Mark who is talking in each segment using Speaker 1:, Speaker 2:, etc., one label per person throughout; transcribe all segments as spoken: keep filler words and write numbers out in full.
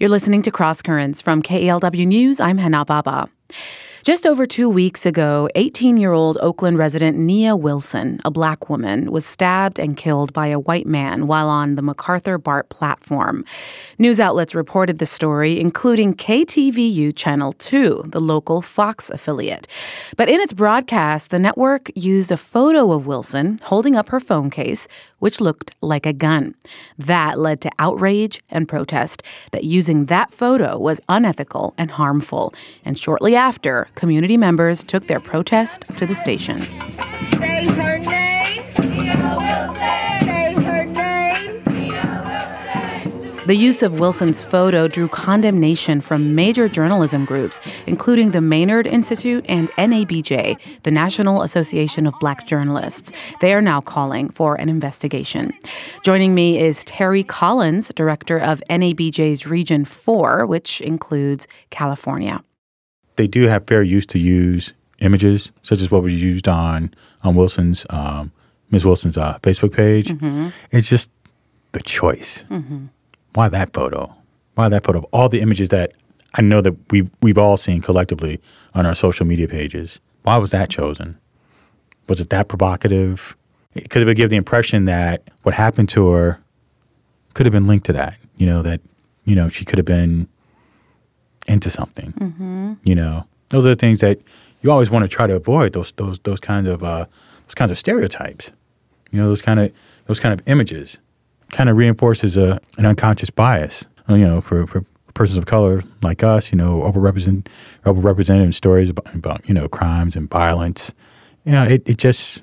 Speaker 1: You're listening to Cross Currents from K E L W News. I'm Hana Baba. Just over two weeks ago, eighteen-year-old Oakland resident Nia Wilson, a black woman, was stabbed and killed by a white man while on the MacArthur-Bart platform. News outlets reported the story, including K T V U Channel two, the local Fox affiliate. But in its broadcast, the network used a photo of Wilson holding up her phone case, which looked like a gun. That led to outrage and protest that using that photo was unethical and harmful. And shortly after, community members took their protest to the station.
Speaker 2: Say her name. Nia Wilson. Say her name. Nia Wilson.
Speaker 1: The use of Wilson's photo drew condemnation from major journalism groups, including the Maynard Institute and N A B J, the National Association of Black Journalists. They are now calling for an investigation. Joining me is Terry Collins, director of N A B J's Region four, which includes California.
Speaker 3: They do have fair use to use images, such as what was used on on Wilson's, um, Miz Wilson's uh, Facebook page. Mm-hmm. It's just the choice. Mm-hmm. Why that photo? Why that photo of all the images that I know that we we've all seen collectively on our social media pages? Why was that chosen? Was it that provocative? Because it would give the impression that what happened to her could have been linked to that. You know, that, you know, she could have been into something. Mm-hmm. You know, those are the things that you always want to try to avoid. Those those those kinds of uh, those kinds of stereotypes. You know, those kind of those kind of images kind of reinforces a an unconscious bias. You know, for, for persons of color like us. You know, overrepresent overrepresented in stories about, about you know crimes and violence. You know, it it just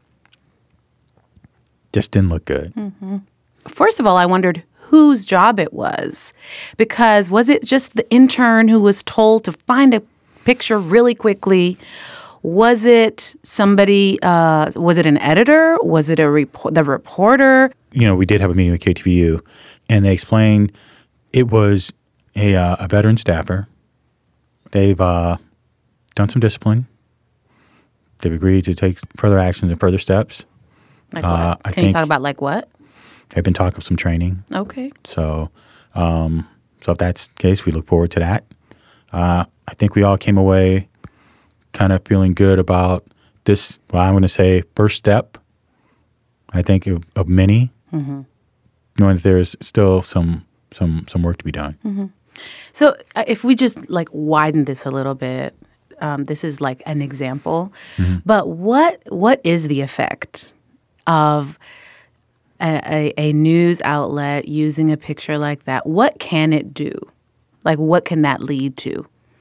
Speaker 3: just didn't look good.
Speaker 1: Mm-hmm. First of all, I wondered whose job it was, because was it just the intern who was told to find a picture really quickly? Was it somebody, uh, was it an editor? Was it a report, the reporter?
Speaker 3: You know, we did have a meeting with K T V U, and they explained it was a, uh, a veteran staffer. They've uh, done some discipline. They've agreed to take further actions and further steps.
Speaker 1: Like what? Uh, I Can think, you talk about like what?
Speaker 3: They've been talking some training.
Speaker 1: Okay.
Speaker 3: So, um, so if that's the case, we look forward to that. Uh, I think we all came away kind of feeling good about this, well, I'm going to say first step, I think, of, of many, mm-hmm. knowing that there's still some some some work to be done.
Speaker 1: Mm-hmm. So uh, if we just like widen this a little bit, um, this is like an example, mm-hmm. but what what is the effect of A, a, a news outlet using a picture like that? What can it do? Like, what can that lead to?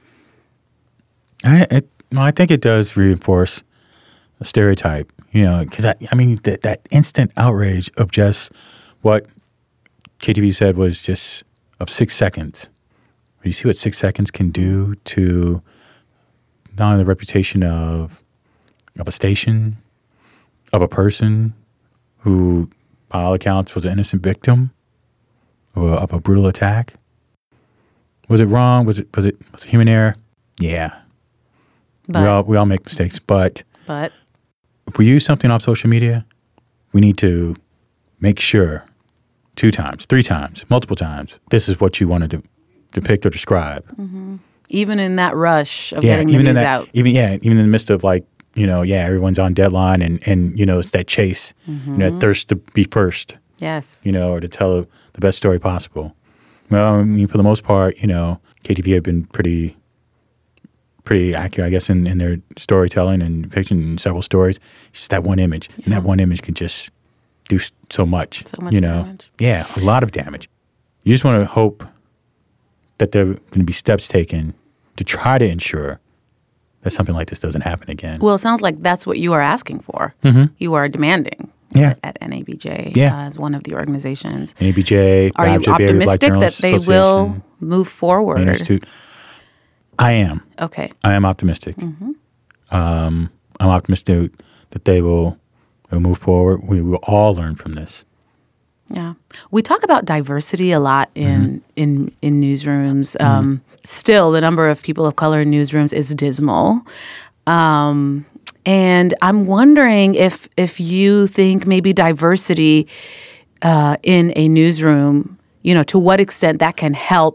Speaker 3: I it, well, I think it does reinforce a stereotype, you know, because, I, I mean, that that instant outrage of just what K T V said was just of six seconds. You see what six seconds can do to not only the reputation of of a station, of a person who, by all accounts, was an innocent victim of a, of a brutal attack. Was it wrong? Was it was it was it human error? Yeah.
Speaker 1: But,
Speaker 3: we all we all make mistakes, but
Speaker 1: but
Speaker 3: if we use something off social media, we need to make sure two times, three times, multiple times, this is what you wanted to depict or describe.
Speaker 1: Mm-hmm. Even in that rush of
Speaker 3: yeah,
Speaker 1: getting the
Speaker 3: even
Speaker 1: news
Speaker 3: in that,
Speaker 1: out.
Speaker 3: Even yeah, even in the midst of like, you know, yeah, everyone's on deadline and, and you know, it's that chase, mm-hmm. you know, that thirst to be first.
Speaker 1: Yes.
Speaker 3: You know, or to tell the best story possible. Well, I mean, for the most part, you know, K T V had been pretty pretty accurate, I guess, in, in their storytelling and fiction in several stories. It's just that one image. Yeah. And that one image can just do so much.
Speaker 1: So much
Speaker 3: you know?
Speaker 1: damage.
Speaker 3: Yeah, a lot of damage. You just want to hope that there are going to be steps taken to try to ensure that something like this doesn't happen again.
Speaker 1: Well, it sounds like that's what you are asking for.
Speaker 3: Mm-hmm.
Speaker 1: You are demanding
Speaker 3: yeah.
Speaker 1: at, at N A B J
Speaker 3: yeah.
Speaker 1: uh, as one of the organizations.
Speaker 3: N A B J,
Speaker 1: are you optimistic that they will move forward?
Speaker 3: Institute. I am.
Speaker 1: Okay.
Speaker 3: I am optimistic. Mm-hmm. Um, I'm optimistic that they will, will move forward. We will all learn from this.
Speaker 1: Yeah. We talk about diversity a lot in mm-hmm. in, in newsrooms. Mm-hmm. Um, still, the number of people of color in newsrooms is dismal. Um, and I'm wondering if if you think maybe diversity uh, in a newsroom, you know, to what extent that can help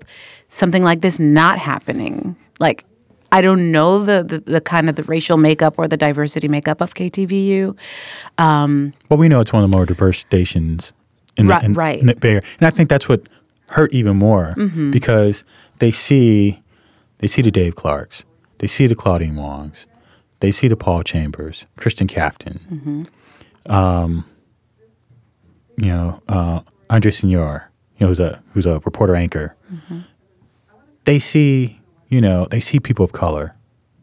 Speaker 1: something like this not happening? Like, I don't know the, the, the kind of the racial makeup or the diversity makeup of K T V U. Um,
Speaker 3: well, we know it's one of the more diverse stations in the,
Speaker 1: right,
Speaker 3: in,
Speaker 1: right.
Speaker 3: in the Bay Area. And I think that's what hurt even more
Speaker 1: mm-hmm.
Speaker 3: because they see they see the Dave Clarks, they see the Claudine Wongs, they see the Paul Chambers, Kristen Captain,
Speaker 1: mm-hmm.
Speaker 3: um, you know, uh, Andre Senor, you know, who's a who's a reporter anchor.
Speaker 1: Mm-hmm.
Speaker 3: They see, you know, they see people of color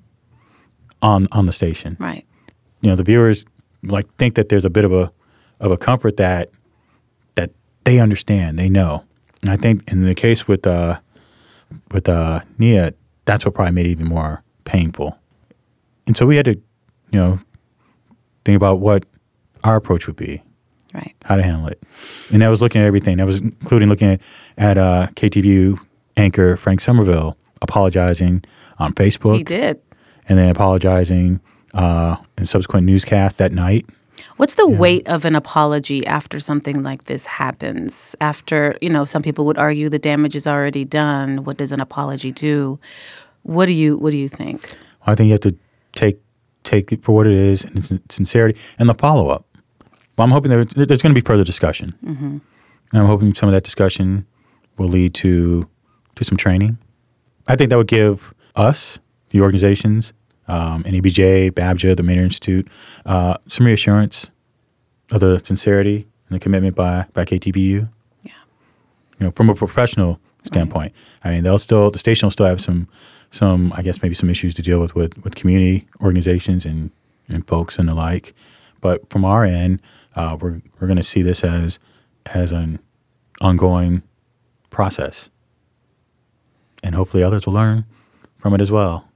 Speaker 3: on on the station.
Speaker 1: Right.
Speaker 3: You know, the viewers like think that there's a bit of a of a comfort that that they understand, they know. And I think in the case with uh, with uh, Nia, that's what probably made it even more painful. And so we had to, you know, think about what our approach would be.
Speaker 1: Right.
Speaker 3: How to handle it. And that was looking at everything. That was including looking at, at uh, K T V U anchor Frank Somerville apologizing on Facebook.
Speaker 1: He did.
Speaker 3: And then apologizing uh, in subsequent newscasts that night.
Speaker 1: What's the
Speaker 3: yeah.
Speaker 1: weight of an apology after something like this happens? After, you know, some people would argue the damage is already done. What does an apology do? What do you What do you think?
Speaker 3: Well, I think you have to take take it for what it is and its sincerity and the follow up. Well, I'm hoping there, there's going to be further discussion.
Speaker 1: Mm-hmm.
Speaker 3: And I'm hoping some of that discussion will lead to to some training. I think that would give us, the organizations, um, N A B J, B A B J, the Maynard Institute, uh, some reassurance of the sincerity and the commitment by, by K T V U.
Speaker 1: Yeah.
Speaker 3: You know, from a professional standpoint. Right. I mean, they'll still, the station will still have some, some I guess maybe some issues to deal with with, with community organizations and, and folks and the like. But from our end, uh, we're we're going to see this as as an ongoing process. And hopefully others will learn from it as well.